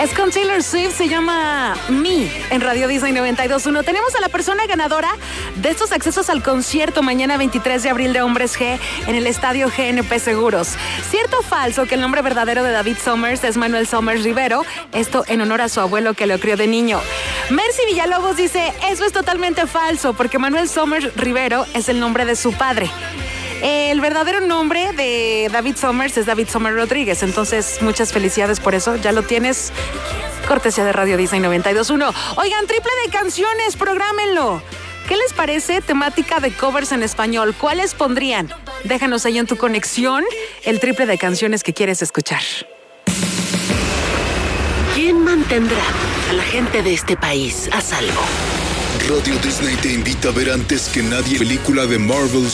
Es con Taylor Swift, se llama Me en Radio Disney 92.1. Tenemos a la persona ganadora de estos accesos al concierto mañana 23 de abril de Hombres G en el estadio GNP Seguros. ¿Cierto o falso que el nombre verdadero de David Summers es Manuel Summers Rivero? Esto en honor a su abuelo que lo crió de niño. Mercy Villalobos dice, eso es totalmente falso porque Manuel Summers Rivero es el nombre de su padre. El verdadero nombre de David Summers es David Summers Rodríguez, entonces muchas felicidades por eso, ya lo tienes, cortesía de Radio Disney 92.1. Oigan, triple de canciones, prográmenlo. ¿Qué les parece temática de covers en español? ¿Cuáles pondrían? Déjanos ahí en tu conexión el triple de canciones que quieres escuchar. ¿Quién mantendrá a la gente de este país a salvo? Radio Disney te invita a ver antes que nadie película de Marvel